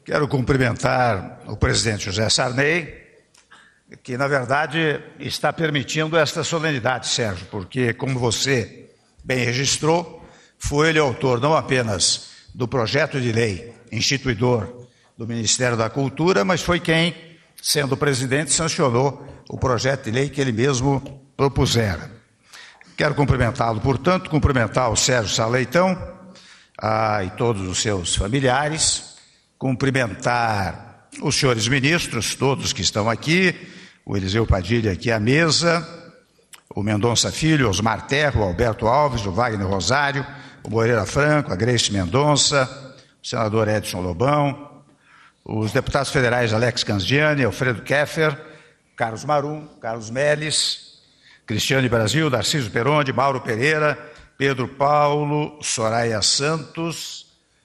Quero cumprimentar o presidente José Sarney, que, na verdade, está permitindo esta solenidade, Sérgio, porque, como você bem registrou, foi ele o autor não apenas do projeto de lei instituidor do Ministério da Cultura, mas foi quem, sendo presidente, sancionou o projeto de lei que ele mesmo propusera. Quero cumprimentá-lo, portanto, cumprimentar o Sérgio Sá Leitão e todos os seus familiares, cumprimentar os senhores ministros, todos que estão aqui, o Eliseu Padilha aqui à mesa, o Mendonça Filho, o Osmar Terra, o Alberto Alves, o Wagner Rosário, o Moreira Franco, a Grace Mendonça, o senador Edson Lobão, os deputados federais Alex Canziani, Alfredo Keffer, Carlos Marum, Carlos Melles, Cristiane Brasil, Darcísio Peronde, Mauro Pereira, Pedro Paulo, Soraya Santos,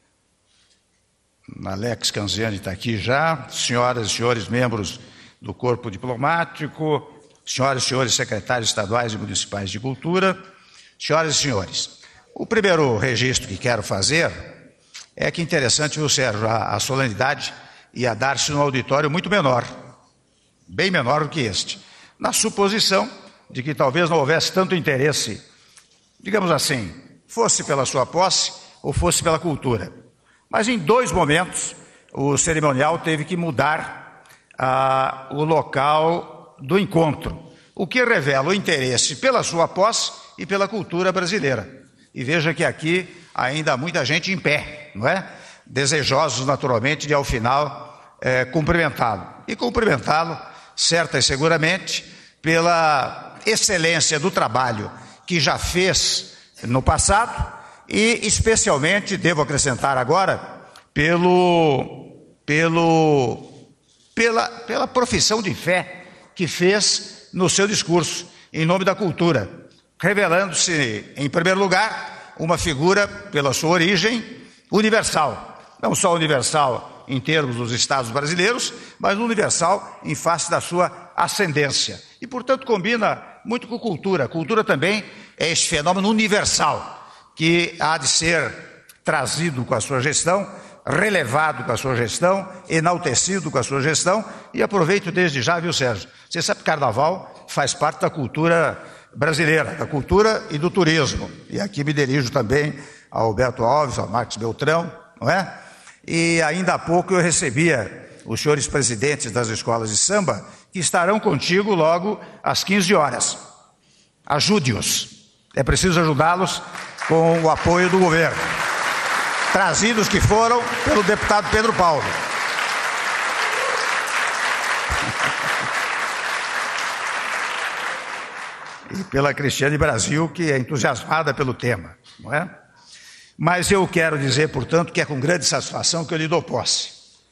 Alex Canziani está aqui já, senhoras e senhores membros do Corpo Diplomático, senhoras e senhores secretários estaduais e municipais de cultura, senhoras e senhores. O primeiro registro que quero fazer é que interessante, viu, Sérgio, a solenidade ia dar-se num auditório muito menor, bem menor do que este, na suposição de que talvez não houvesse tanto interesse, digamos assim, fosse pela sua posse ou fosse pela cultura. Mas em dois momentos o cerimonial teve que mudar o local do encontro, o que revela o interesse pela sua posse e pela cultura brasileira. E veja que aqui ainda há muita gente em pé, não é? Desejosos, naturalmente, de ao final cumprimentá-lo. E cumprimentá-lo, certa e seguramente, pela excelência do trabalho que já fez no passado e, especialmente, devo acrescentar agora, pela profissão de fé que fez no seu discurso, em nome da cultura, revelando-se, em primeiro lugar, uma figura, pela sua origem, universal. Não só universal em termos dos estados brasileiros, mas universal em face da sua ascendência. E, portanto, combina muito com cultura. Cultura também é esse fenômeno universal que há de ser trazido com a sua gestão, relevado com a sua gestão, enaltecido com a sua gestão. E aproveito desde já, viu, Sérgio? Você sabe que carnaval faz parte da cultura brasileira, da cultura e do turismo. E aqui me dirijo também ao Alberto Alves, ao Marcos Beltrão, não é? E ainda há pouco eu recebia os senhores presidentes das escolas de samba que estarão contigo logo às 15 horas. Ajude-os. É preciso ajudá-los com o apoio do governo. Trazidos que foram pelo deputado Pedro Paulo. E pela Cristiane Brasil, que é entusiasmada pelo tema, não é? Mas eu quero dizer, portanto, que é com grande satisfação que eu lhe dou posse.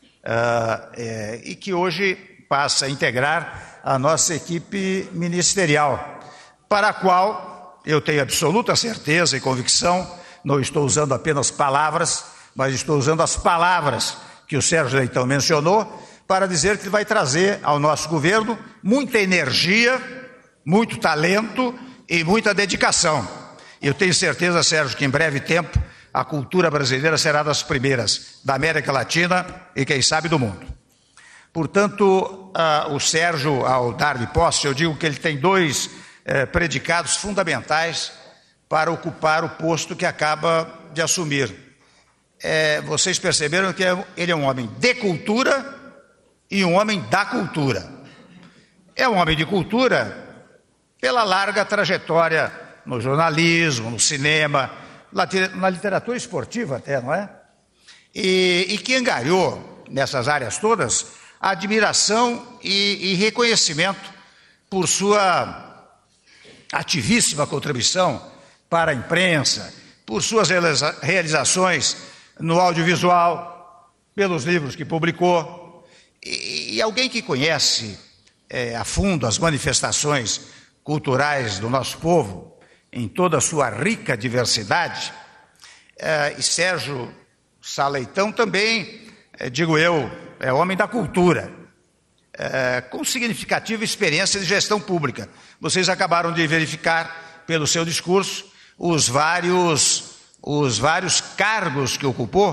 E que hoje passa a integrar a nossa equipe ministerial, para a qual eu tenho absoluta certeza e convicção, não estou usando apenas palavras, mas estou usando as palavras que o Sérgio Leitão mencionou, para dizer que vai trazer ao nosso governo muita energia, muito talento e muita dedicação. Eu tenho certeza, Sérgio, que em breve tempo a cultura brasileira será das primeiras da América Latina e, quem sabe, do mundo. Portanto, o Sérgio, ao dar-lhe posse, eu digo que ele tem dois predicados fundamentais para ocupar o posto que acaba de assumir. Vocês perceberam que ele é um homem de cultura e um homem da cultura. É um homem de cultura pela larga trajetória no jornalismo, no cinema, na literatura esportiva até, não é? E que angariou, nessas áreas todas, admiração e reconhecimento por sua ativíssima contribuição para a imprensa, por suas realizações no audiovisual, pelos livros que publicou. E alguém que conhece a fundo as manifestações culturais do nosso povo, em toda a sua rica diversidade, e Sérgio Sá Leitão também, digo eu, é homem da cultura, com significativa experiência de gestão pública. Vocês acabaram de verificar, pelo seu discurso, os vários cargos que ocupou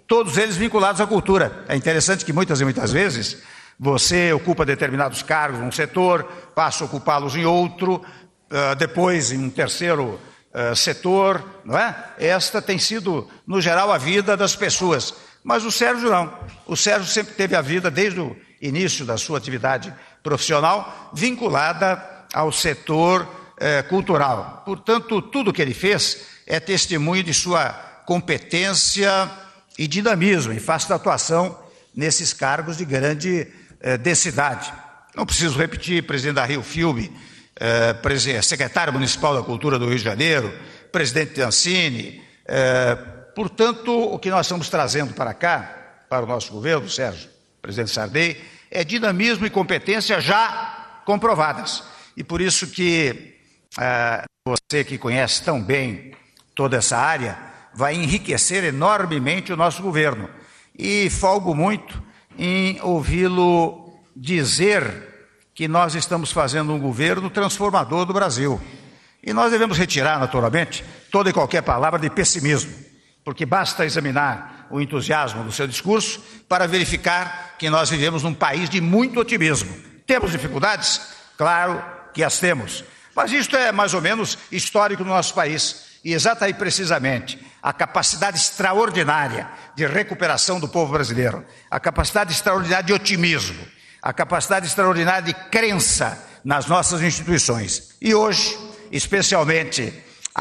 todos eles vinculados à cultura. É interessante que muitas e muitas vezes você ocupa determinados cargos num setor, passa a ocupá-los em outro, depois em um terceiro setor, não é? Esta tem sido, no geral, a vida das pessoas. Mas o Sérgio não. O Sérgio sempre teve a vida, desde o início da sua atividade profissional, vinculada ao setor cultural. Portanto, tudo que ele fez é testemunho de sua competência e dinamismo em face da atuação nesses cargos de grande densidade. Não preciso repetir, presidente da Rio Filme, secretário municipal da Cultura do Rio de Janeiro, presidente de Ancine. Portanto, o que nós estamos trazendo para cá, para o nosso governo, Sérgio, presidente Sarney, é dinamismo e competência já comprovadas. E por isso que você que conhece tão bem toda essa área, vai enriquecer enormemente o nosso governo. E folgo muito em ouvi-lo dizer que nós estamos fazendo um governo transformador do Brasil. E nós devemos retirar, naturalmente, toda e qualquer palavra de pessimismo, porque basta examinar o entusiasmo do seu discurso para verificar que nós vivemos num país de muito otimismo. Temos dificuldades? Claro que as temos. Mas isto é mais ou menos histórico no nosso país. E exata e precisamente a capacidade extraordinária de recuperação do povo brasileiro, a capacidade extraordinária de otimismo, a capacidade extraordinária de crença nas nossas instituições. E hoje, especialmente,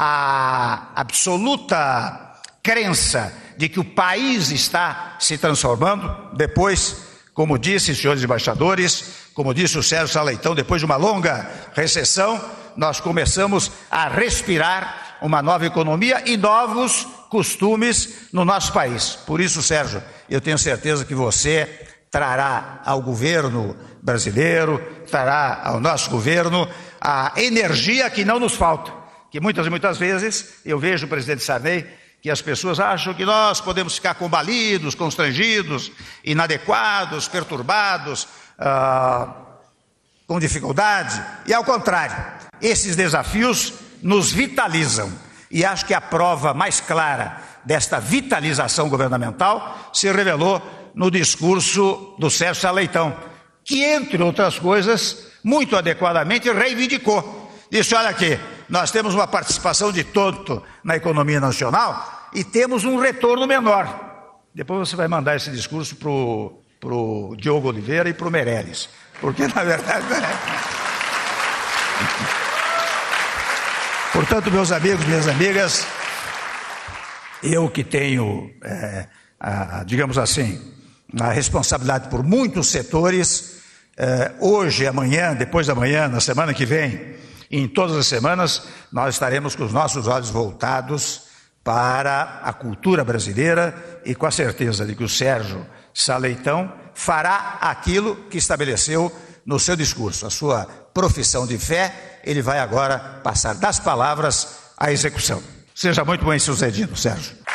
a absoluta crença de que o país está se transformando, depois, como disse, senhores embaixadores, como disse o Sérgio Saleitão, depois de uma longa recessão, nós começamos a respirar uma nova economia e novos costumes no nosso país. Por isso, Sérgio, eu tenho certeza que você trará ao governo brasileiro, trará ao nosso governo a energia que não nos falta. Que muitas e muitas vezes eu vejo o presidente Sarney, que as pessoas acham que nós podemos ficar combalidos, constrangidos, inadequados, perturbados, com dificuldade. E ao contrário, esses desafios nos vitalizam. E acho que a prova mais clara desta vitalização governamental se revelou no discurso do Sérgio Saleitão, que, entre outras coisas, muito adequadamente reivindicou. Disse, olha aqui, nós temos uma participação de tonto na economia nacional e temos um retorno menor. Depois você vai mandar esse discurso para o Diogo Oliveira e para o Meirelles, porque, na verdade... Portanto, meus amigos, minhas amigas, eu que tenho, digamos assim, a responsabilidade por muitos setores, hoje, amanhã, depois da manhã, na semana que vem, e em todas as semanas, nós estaremos com os nossos olhos voltados para a cultura brasileira e com a certeza de que o Sérgio Saleitão fará aquilo que estabeleceu no seu discurso, a sua profissão de fé. Ele vai agora passar das palavras à execução. Seja muito bem sucedido, Sérgio.